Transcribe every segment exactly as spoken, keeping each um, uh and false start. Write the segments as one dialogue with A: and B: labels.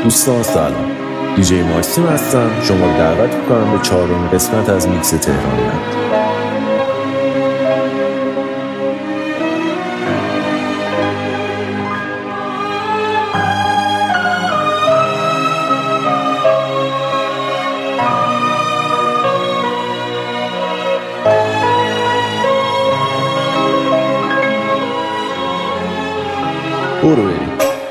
A: دوستان سلام، دیجی ماکسیم هستم. شما رو دعوت میکنم به چهارمین قسمت از میکس تهرانلند. برو بریم.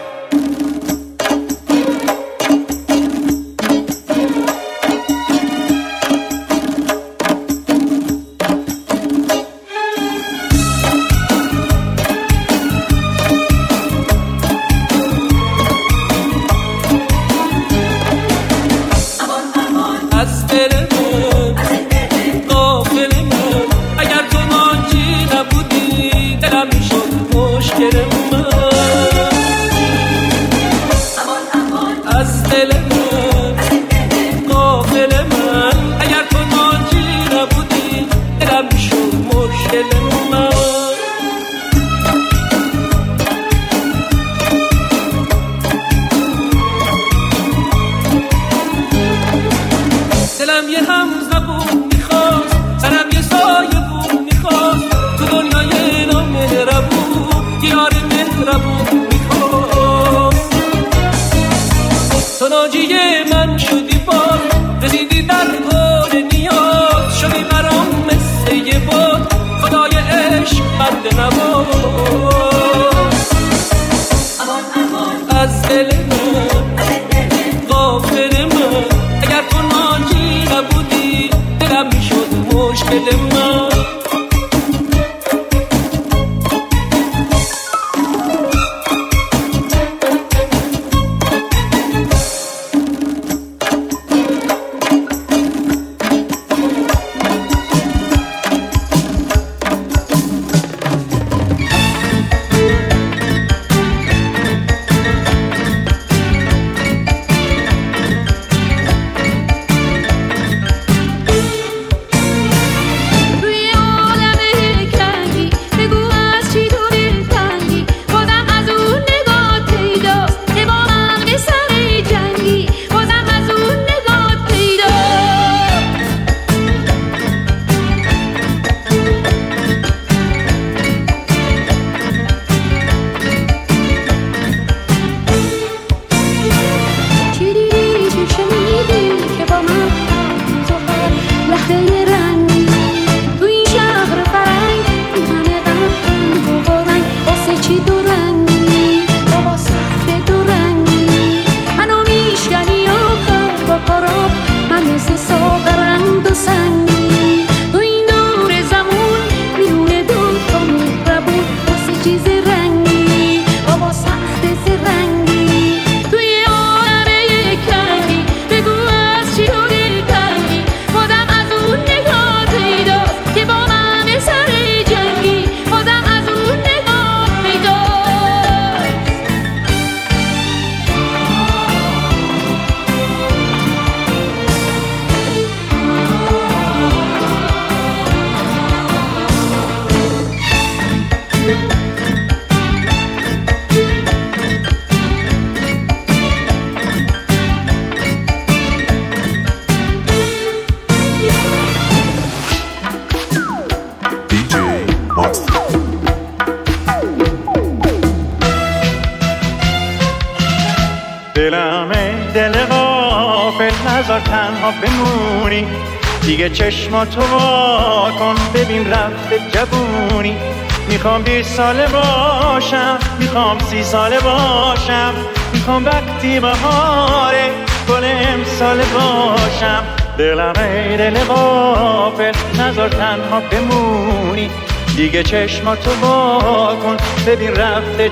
B: دیگه چشماتو وا کن ببین رفته جوونی. میخوام بیست ساله باشم، میخوام سی ساله باشم، میخوام وقتی بهاره گل امساله باشم. دلم ای دل غافل نذار تنها بمونی. دیگه چشماتو وا کن ببین رفته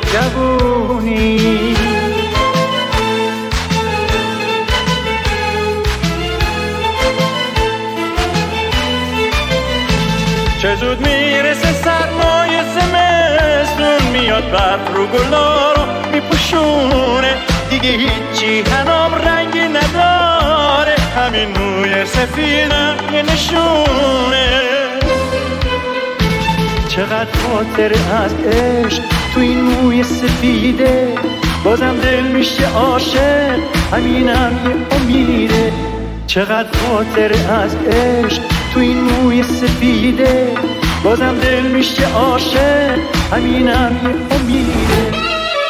B: جوونی. چه زود میرسه سرمای زمستون، میاد برف رو گلا رو میپوشونه. دیگه هیچی هنام رنگی نداره، همین موی سفیدم یه نشونه. چقدر خاطره از عشق تو این موی سفیده، بازم دل میشه عاشق، همینم یه امیده. چقدر خاطره از عشق تو این موی سفیده. بازم دل میشه عاشق، همینم یه امیده.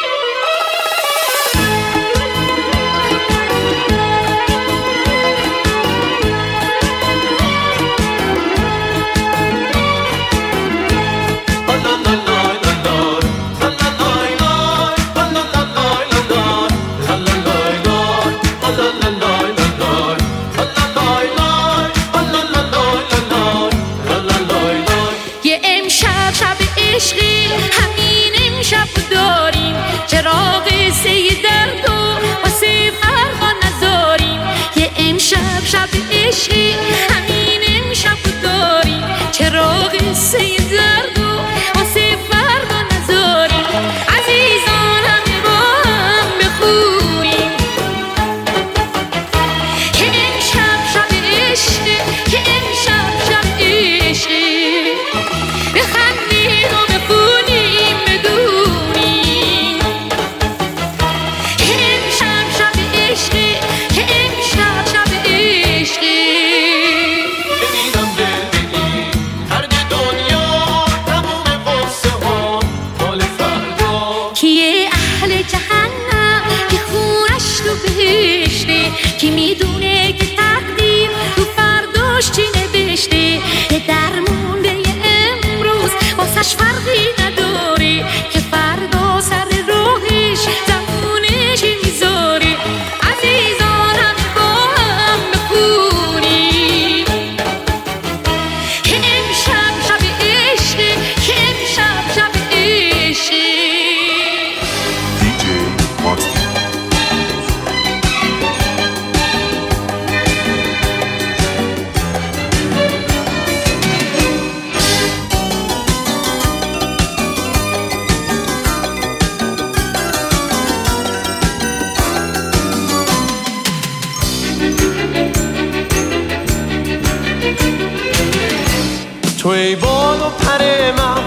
C: توی بال و پر من،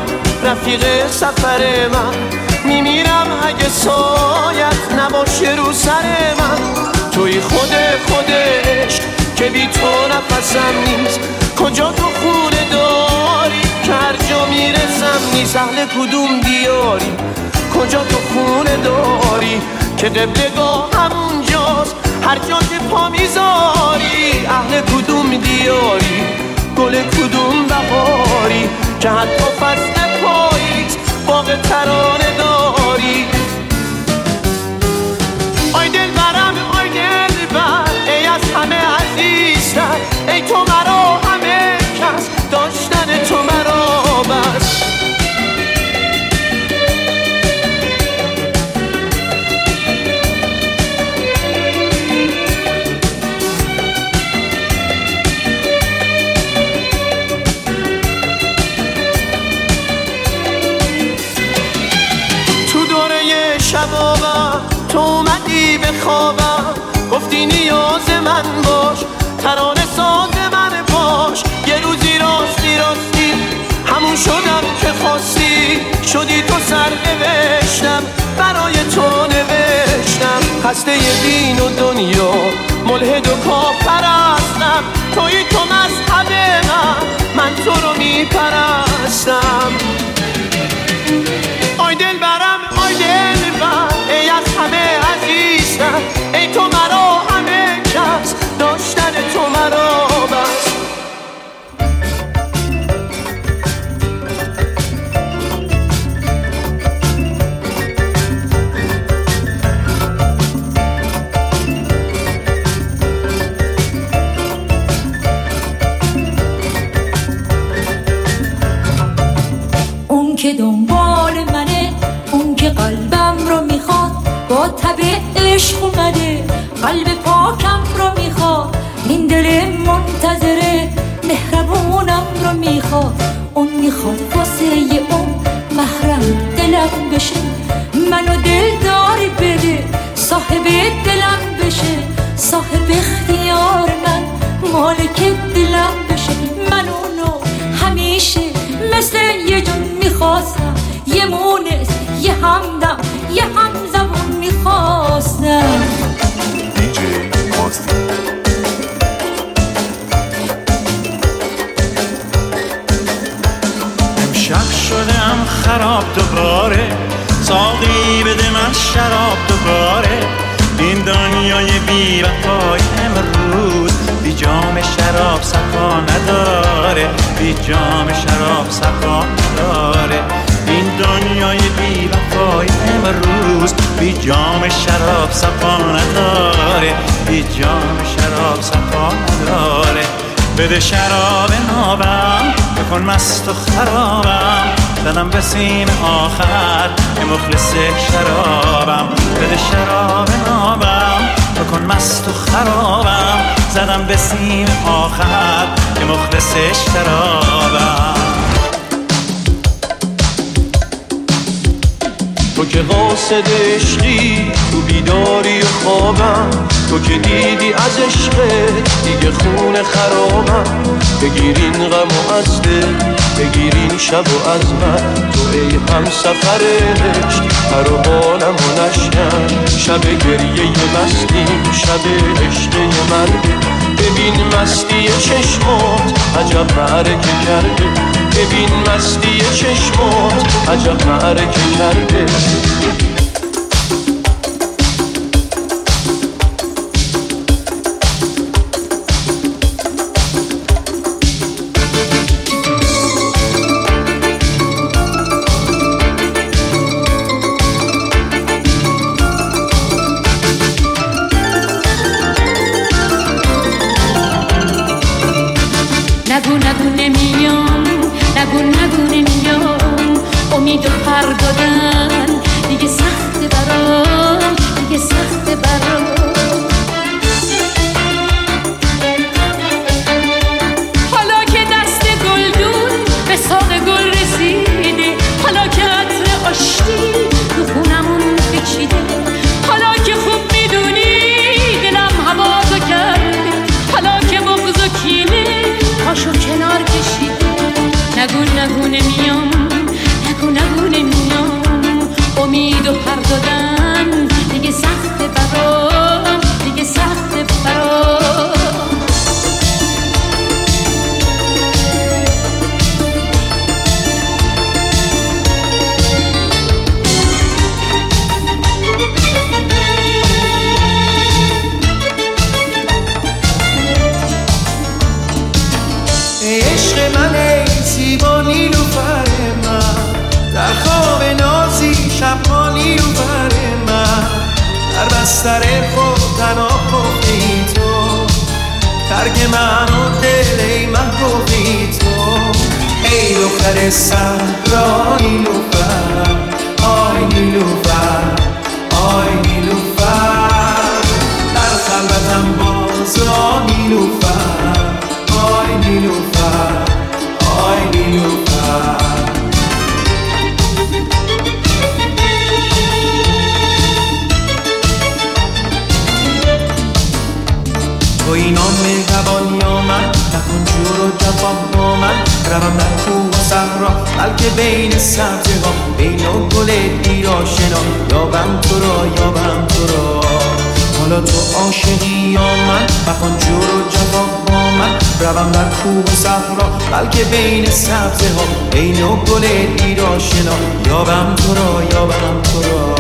C: رفیق سفر من، میمیرم اگه سایت نباشه رو سر من. توی خود خودش که بی تو نفسم نیست، کجا تو خونه داری که هر جا میرسم نیست. اهل کدوم دیاری، کجا تو خونه داری که قبلگاه همونجاست هر جا که پا میذاری. اهل کدوم دیاری، گل کدوم بهاری که حتی فصل پاییز باغ ترانه داری. آی دل برم، آی دل بر، ای از همه عزیزتر، ای تو مرا همه کس، داشتن تو مرا بس. شبابم تو اومدی به خوابم، گفتی نیاز من باش، ترانه ساز من باش. یه روزی راستی راستی همون شدم که خواستی، شدی تو سر نوشتم برای تو نوشتم. خسته دین و دنیا، ملحد و کافر هستم، توی تو مذهب من، من تو رو میپرستم. آی دل برم، آی دل بر، ای از همه عزیزتر، ای تو مرا همه کس، داشتن تو مرا بس.
D: اون که دنبال منه، اون که قلبم رو میخواد، با تب عشق اومده قلب پاکم رو میخواد. این دل منتظره مهربونم رو میخواد. اون میخواد واسه اون محرم دلم بشه، منو دلداری بده، صاحب دلم بشه، صاحب اختیار من، مالک دلم بشه. من اونو همیشه مثل یه جون میخواستم، یه مونس، یه همدم، یه همزبون میخواستم.
B: شراب دوباره، ساقی بده من شراب دوباره. این دنیای بی وفای امروز بی جام شراب صفا نداره، بی جام شراب صفا نداره. این دنیای بی وفای امروز بی جام شراب صفا نداره، بی جام شراب صفا نداره. بده شراب نابم بکن مست و خرابم، زدم به سیم آخر که مخلص شرابم. بده شراب نابم بکن مست و خرابم، زدم به سیم آخر که مخلص شرابم.
C: تو که قاصد عشقی، تو بیداری و خوابم، تو که دیدی از عشقت دیگه خون خرابم. بگیرین غم و از دل، بگیرین شب و از من، تو ای هم سفر عشق هر و حالم و نشکن. شب گریه مستیم، شب عشق مرده، ببین مستی چشمات عجب معرکه کرده، ببین مستی چشمات عجب معرکه کرده.
D: نگو نگو نمیام، نگو نگو نمیام، امید و پر دادن دیگه سخت برام، دیگه سخت برام. حالا که دست گلدون به ساق گل رسیده، حالا که عطر آشتی تو خونمون بچیده، حالا که خوب میدونی دلم هواتو کرده، حالا که بغض و کینه پاشو کنار کشیده. نگو نگو نمیام، نگو نگو نمیام، امید و پر دادن دیگه سخت برام، دیگه سخت برام.
C: عشق من ای زیبا نیلوفر من، در خواب نازی شب نیلوفر من، در بستر خود تنها خوابی تو، ترک من و دل ای محبوبی تو. ای دختر صحرا نیلوفر، آی نیلوفر، آی نیلوفر، در خلوتم بازا نیلوفر، آی نیلوفر، آی نیلوفر. توی نام مهربانی آمد، نکن جور و جفا با من، روم در کوه و صحرا بلکه بین سبزه ها، بین و گل دیراشنا، یابم تو را، یابم تو را. حالا تو عاشقی آمد، مکن جور و جفا با من، روم در کوه و صحرا بلکه بین سبزه ها، بین و گل دیراشنا، یابم تو را، یابم تو را.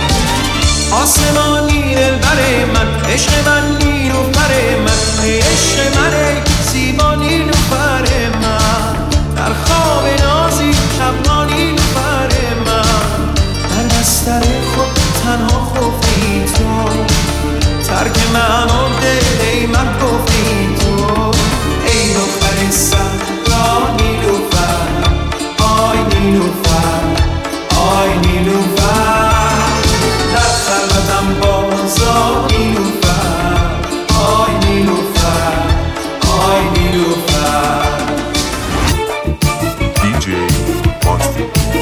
C: آسمانی دلبر من، عشق من نیلوفر من، ای عشق من ای زیبا نیلوفر من، در خواب نازی شب نیلوفر من، در بستر خود تنها خوابی تو، ترک من و دل ای من گفتی تو. ای دختر صحرا نیلوفر، آی نیلوفر، آی نیلوفر، در خلوتم بازا نیلوفر، آی نیلوفر، آی نیلوفر.
A: دیجی ماستی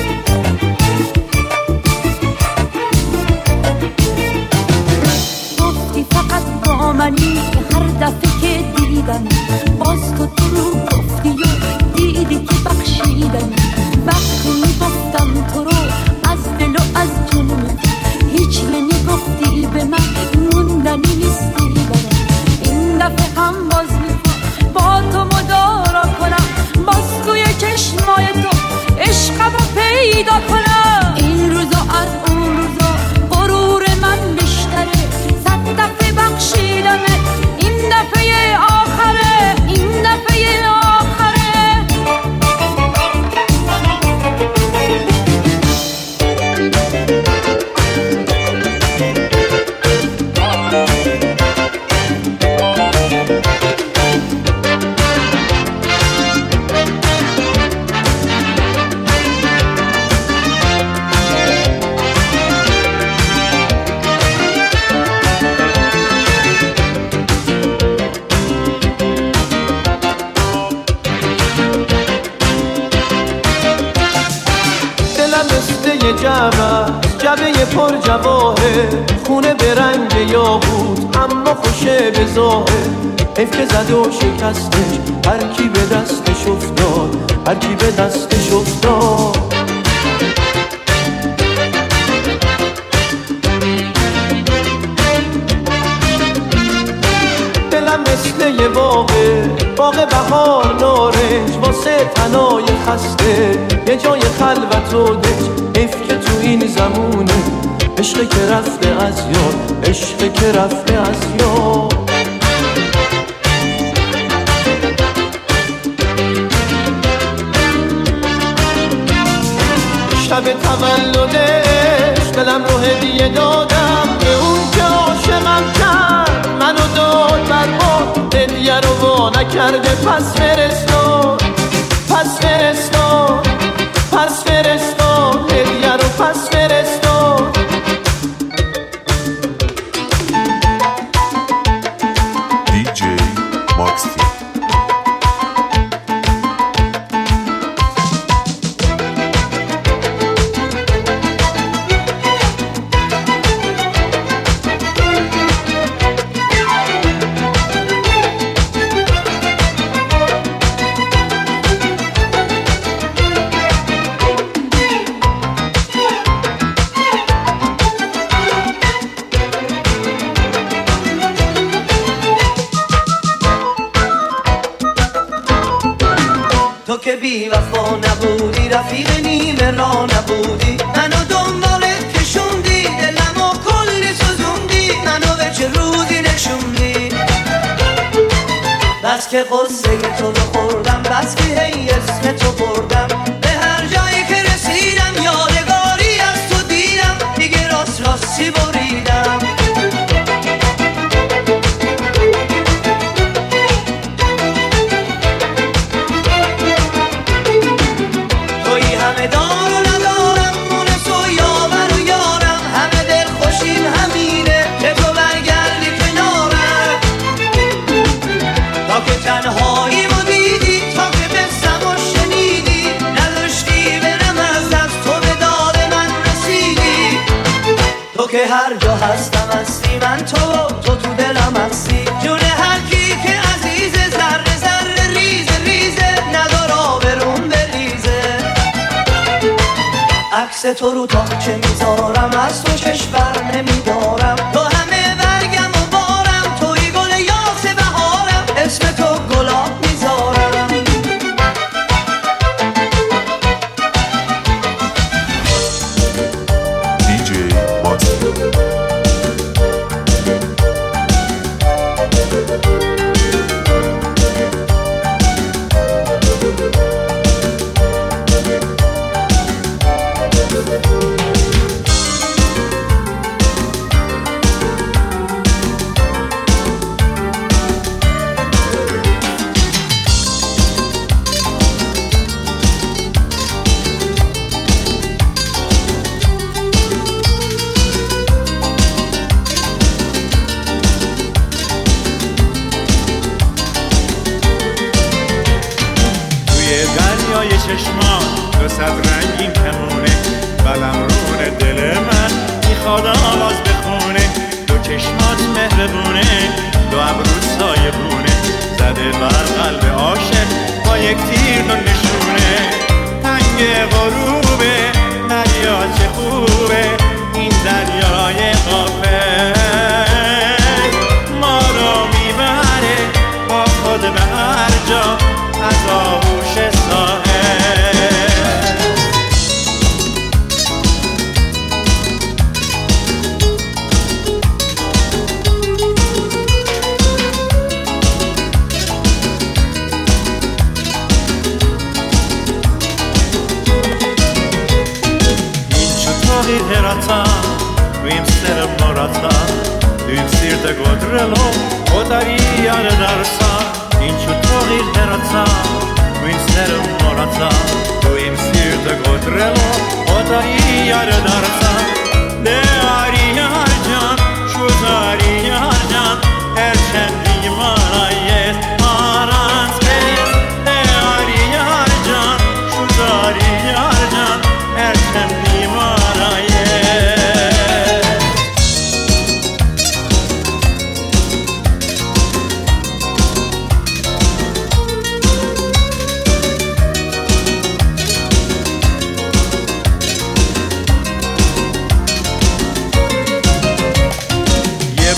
D: گفتی فقط با منی که هر دفعه که دیدم باز تو رو گفتی و دیدی که بخشیدنی. وقتی میگفتم تو رو از دل و از جنون، هیچ نمیگفتی به من موندنی نیستی برم. این دفعه هم باز میخوام با تو مدارا کنم، باز توی چشمای تو عشقمو پیدا کنم.
C: لبه پر جواهر، خونه به رنگ یاقوت اما خوشه به ظاهر. حیف که زد و شکستش، هر کی به دستش افتاد، هر کی به دستش افتاد. دلم مثل یه باغه، باغ بهار نارنج، واسه تنای خسته یه جای خلوت و دنج. حیف که تو این زمونه عشق که رفته از یاد، عشق که رفته از یاد. شب تولدش دلم رو هدیه دادم به اون که عاشقم کرد، منو داد برباد، هدیه رو وا نکرده. پس فرستاد، پس فرستاد، پس فرستاد، هدیه رو پس فرستاد.
A: دی جی ماکسی.
C: تو که بی وفا نبودی، رفیق نیمه را نبودی، منو دنبالت کشوندی، دلمو کلی سوزوندی، منو به چه روزی نشوندی. بس که قصه تو رو خوردم، بس که هی اسم تو بردم، به هر جایی که رسیدم یادگاری از تو دیدم، دیگه راست راستی بریدم. همه دار و ندارم، مونس و یاور و یارم، همه دل خوشیم همینه که تو برگردی کنارم. تا که تنهایی ما دیدی، تا که بستم و شنیدی، نداشتی برم از دست، تو به داد من رسیدی. تو که هر جا هستم هستی، من تو تو تو دلم هستی، جون هر کی که عزیزه، ذره ذره ریزه ریزه، ندار آبرون بریزه. عکس تو رو تا چه میذارم، از تو کشور نمیدارم، تو همه برگم و بارم، توی گل یاس بهارم، اسم تو گلاب میذارم.
A: دی جی ماکسی.
B: دریای چشمان دو صد رنگین کمونه، قلمرون دل من میخواد آواز بخونه. دو چشمات مهربونه، دو ابروت سایبونه، زده بر قلب عاشق با یک تیر دو نشونه. تنگ غروبه دریا چه خوبه، این دریای غافل ما رو میبره با خود به هر جا از آغوش ساحل. Herata, vim ser morata, vim sir de godrelo, odari ar darsa. In chutori herata, vim ser morata, vim sir de godrelo, odari ar darsa. De ari arjan, shuzari arjan, erchendi marayet arans kes. De ari arjan, shuzari arjan, erchendi marayet.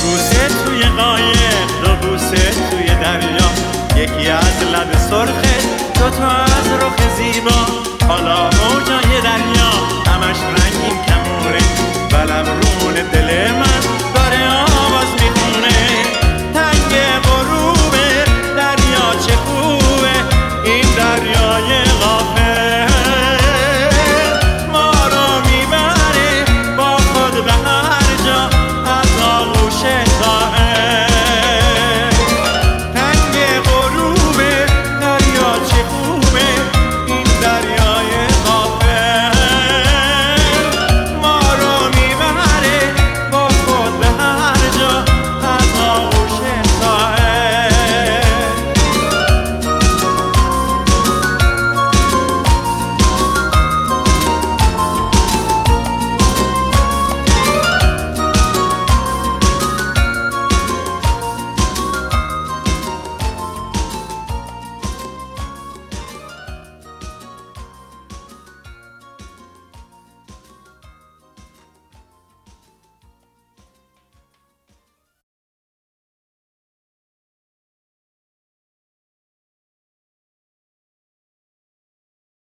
B: بوسه توی قایق، دو بوسه توی دریا، یکی از لب سرخه، دوتا از رخ زیبا، حالا موجای دریا همش رنگین